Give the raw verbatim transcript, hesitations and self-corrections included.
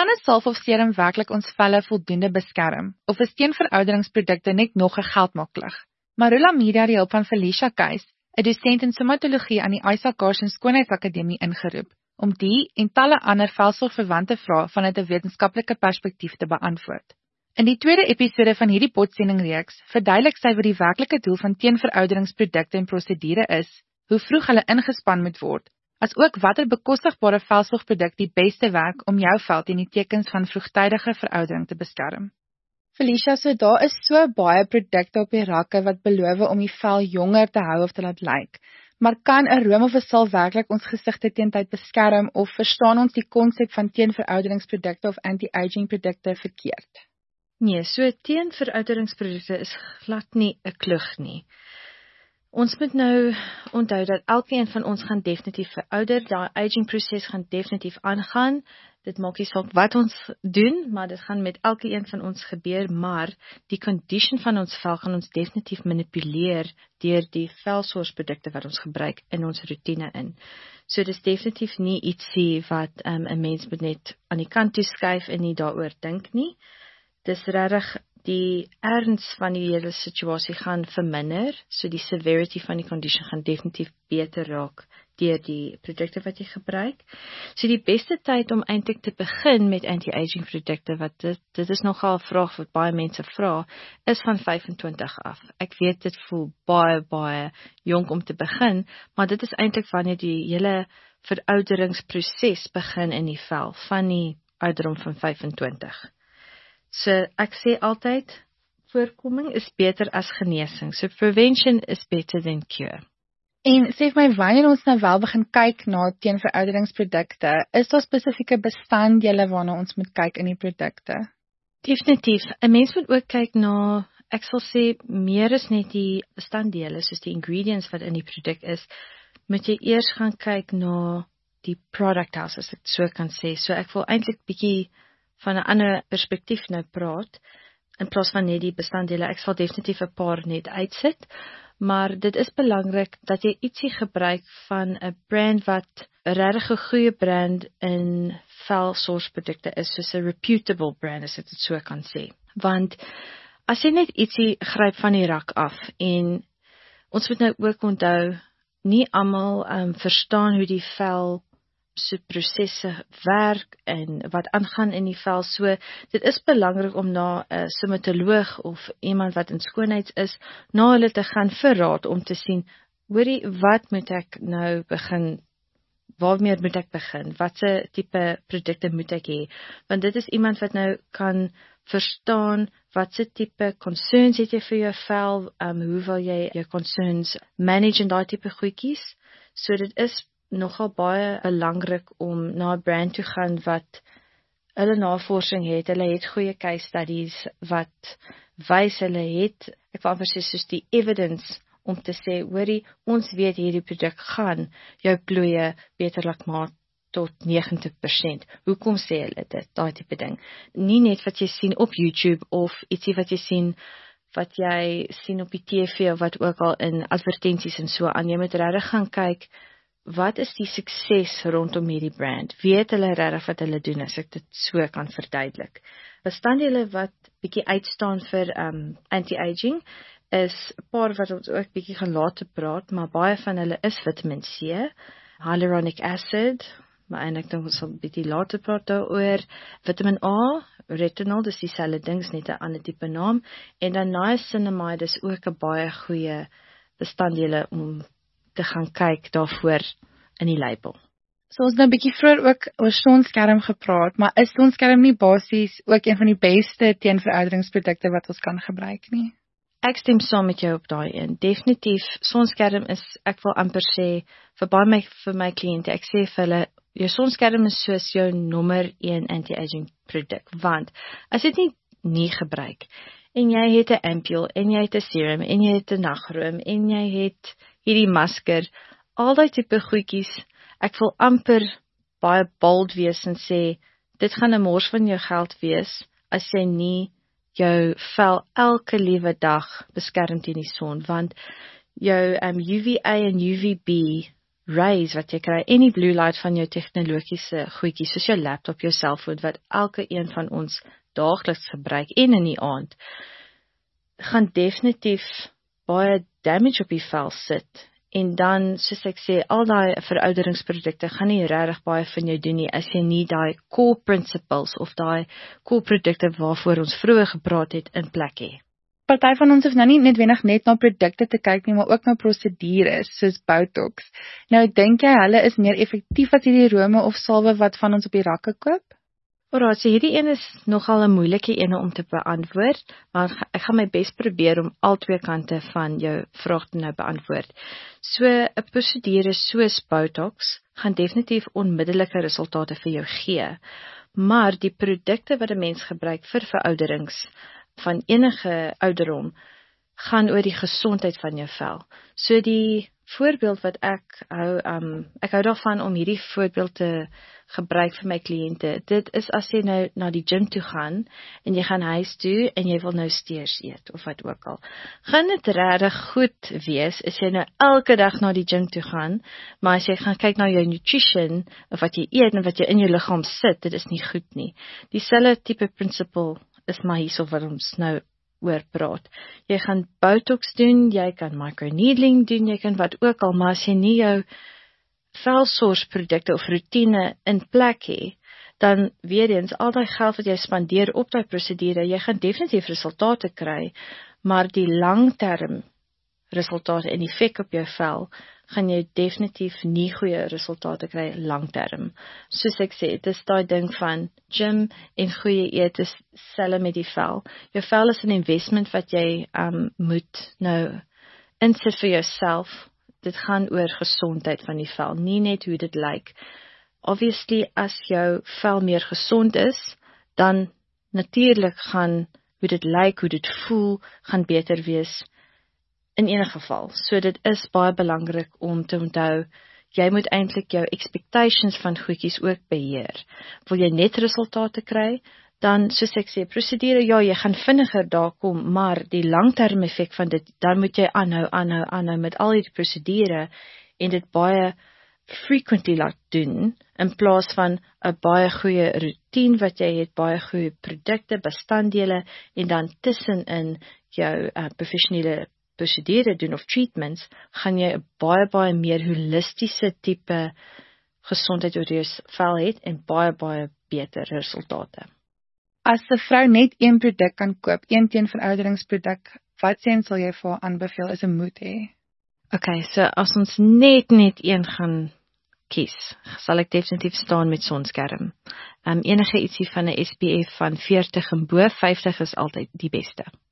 Kan 'n salf of serum werklik ons velle voldoende beskerm, of is teenverouderingsprodukte net nog 'n geldmaklik? Marula Media het die hulp van Felicia Keys, 'n dosent in somatologie aan die Isaac Carson Skoonheidsakademie ingeroep, om die en talle ander velsorgverwante vrae vanuit 'n wetenskaplike perspektief te beantwoord. In die tweede episode van hierdie potsendingreeks verduidelik sy wat die werklike doel van teenverouderingsprodukte en prosedure is, hoe vroeg hulle ingespan moet word, as ook watter bekostigbare velsorgproduk die beste werk om jou vel teen die tekens van vroegtydige veroudering te beskerm. Felicia, so daar is so baie produkte op die rakke wat beloof om die vel jonger te hou of te laat lyk. Maar kan 'n room of 'n salf werklik ons gesigte teen tyd beskerm, of verstaan ons die konsep van teenverouderingsprodukte of anti-aging produkte verkeerd? Nee, so teenverouderingsprodukte is glad nie 'n klug nie. Ons moet nou onthou dat elkeen van ons gaan definitief verouder, daai aging proses gaan definitief aangaan. Dit maak nie saak wat ons doen, maar dit gaan met elkeen van ons gebeur, maar die condition van ons vel gaan ons definitief manipuleer deur die velsorgprodukte wat ons gebruik in ons roetine in. So dis definitief nie ietsie wat um, 'n mens moet net aan die kant toe skuif en nie daaroor dink nie. Dis regtig die erns van die hele situasie gaan verminder, so die severity van die condition gaan definitief beter raak deur die produkte wat jy gebruik. So die beste tyd om eintlik te begin met anti-aging produkte, wat dit, dit is nogal 'n vraag wat baie mense vra, is van vyfentwintig af. Ek weet dit voel baie, baie jonk om te begin, maar dit is eintlik wanneer die hele verouderingsproses begin in die vel, van die ouderdom van vyfentwintig. So ek sê altyd, voorkoming is beter as genesing. So prevention is better than cure. En sê vir my, wanneer ons nou wel begin kyk na teenverouderingsprodukte, is daar spesifieke bestanddele waarna ons moet kyk in die produkte? Definitief. 'n Mens moet ook kyk na, ek sal sê, meer as net die bestanddele, soos die ingredients wat in die produk is, moet jy eers gaan kyk na die product house, as ek so kan sê. So ek wil eintlik bietjie van 'n ander perspektief nou praat, in plaas van net die bestanddele. Ek sal definitief 'n paar net uitsit, maar dit is belangrik dat jy ietsie gebruik van 'n brand wat 'n regtig goeie brand in velsorgprodukte is, soos 'n reputable brand, as ek dit so kan sê. Want as jy net ietsie gryp van die rak af, en ons moet nou ook onthou, nie almal um, verstaan hoe die vel so prosesse werk en wat aangaan in die vel. So dit is belangrik om na 'n stomatoloog of iemand wat in skoonheids is, na hulle te gaan vir raad om te sien, hoorie, wat moet ek nou begin, waarmee moet ek begin, watse tipe produkte moet ek hê, want dit is iemand wat nou kan verstaan watse tipe concerns het jy vir jou vel, um, hoe wil jy jou concerns manage en daai tipe goedjies. So dit is nogal baie belangrik om na 'n brand toe gaan wat hulle navorsing het, hulle het goeie case studies wat wys hulle het, ek wil amper sê soos die evidence, om te sê, hoorie, ons weet hierdie produk gaan jou plooie beter laat maak tot negentig persent. Hoekom sê hulle dit, daai tipe ding? Nie net wat jy sien op YouTube of ietsie wat jy sien wat jy sien op die T V of wat ook al in advertensies en so aan. Jy moet regtig gaan kyk, wat is die sukses rondom hierdie brand? Weet hulle regtig wat hulle doen, as ek dit so kan verduidelik? Bestanddele wat bietjie uitstaan vir um, anti-aging is 'n paar wat ons ook bietjie gaan later praat, maar baie van hulle is Vitamin C, hyaluronic acid, maar eintlik dink ons sal bietjie later praat daaroor, Vitamin A, retinol, dis dieselfde ding, net 'n ander tipe naam, en dan niacinamide is ook 'n baie goeie bestanddele om te gaan kyk daarvoor in die label. So ons nou 'n bietjie vroeër ook oor sonskerm gepraat, maar is sonskerm nie basies ook een van die beste teenverouderingsprodukte wat ons kan gebruik nie? Ek stem saam met jou op daai een. Definitief, sonskerm is, ek wil amper sê, vir baie my, vir my kliënte, ek sê vir hulle, jou sonskerm is soos jou nommer een anti-aging produk, want as jy dit nie, nie gebruik, en jy het 'n ampule, en jy het 'n serum, en jy het 'n nagroom, en jy het hierdie masker, al die tipe goedjies, ek wil amper baie bold wees en sê, dit gaan 'n mors van jou geld wees, as jy nie jou vel elke liewe dag beskerm teen die son, want jou um, U V A en U V B rays wat jy kry en die blue light van jou tegnologiese goedjies soos jou laptop, jou selfoon wat elke een van ons daagliks gebruik en in die aand, gaan definitief baie damage op die vel sit. En dan, soos ek sê, al daai verouderingsprodukte gaan nie regtig baie van jou doen nie as jy nie daai core principles of daai core produkte waarvoor ons vroeër gepraat het in plek hê. Party van ons hoef nou nie noodwendig net na produkte te kyk nie, maar ook na prosedures soos Botox. Nou dink jy hulle is meer effektief as hierdie rome of salwe wat van ons op die rakke koop? Alraai, so hierdie een is nogal 'n moeilike een om te beantwoord, maar ek gaan my bes probeer om al twee kante van jou vraag te nou beantwoord. So 'n prosedure soos Botox gaan definitief onmiddellike resultate vir jou gee, maar die produkte wat 'n mens gebruik vir verouderings van enige ouderdom gaan oor die gesondheid van jou vel. So die voorbeeld wat ek hou, um, ek hou daarvan om hierdie voorbeeld te gebruik vir my kliënte. Dit is as jy nou na die gym toe gaan en jy gaan huis toe en jy wil nou steers eet of wat ook al. Gaan dit regtig goed wees as jy nou elke dag na die gym toe gaan, maar as jy gaan kyk na jou nutrition of wat jy eet en wat jy in jou liggaam sit, dit is nie goed nie. Dieselfde tipe principle is maar hierso wat ons nou oor praat. Jy gaan Botox doen, jy kan microneedling doen, jy kan wat ook al, maar as jy nie jou velsorgprodukte of routine in plek hê, dan weer eens, al die geld wat jy spandeer op die prosedure, jy gaan definitief resultate kry, maar die langterm resultate en effek op jou vel, gaan jy definitief nie goeie resultate kry langterm. Soos ek sê, dit is daai ding van gym en goeie eet is selle met die vel. Jou vel is 'n investment wat jy um, moet nou insit vir jouself. Dit gaan oor gesondheid van die vel, nie net hoe dit lyk. Obviously, as jou vel meer gesond is, dan natuurlik gaan hoe dit lyk, hoe dit voel, gaan beter wees in enige geval. So dit is baie belangrik om te onthou, jy moet eintlik jou expectations van goedjies ook beheer. Wil jy net resultate kry, dan soos ek sê, prosedure, ja, jy gaan vinniger daar kom, maar die langterm effek van dit, dan moet jy aanhou, aanhou, aanhou met al die prosedure en dit baie frequently laat doen, in plaas van 'n baie goeie routine wat jy het, baie goeie produkte, bestanddele, en dan tussenin jou uh, professionele prosedure doen of treatments, gaan jy 'n baie, baie meer holistiese tipe gesondheid oor jou vel het en baie, baie beter resultate. As 'n vrou net een produk kan koop, een teenverouderingsproduk, wat sien sal jy vir haar aanbeveel is 'n moet hê? Okay, so as ons net net een gaan kies, sal ek definitief staan met sonskerm. Um, enige ietsie van 'n S P F van veertig en bo vyftig is altyd die beste.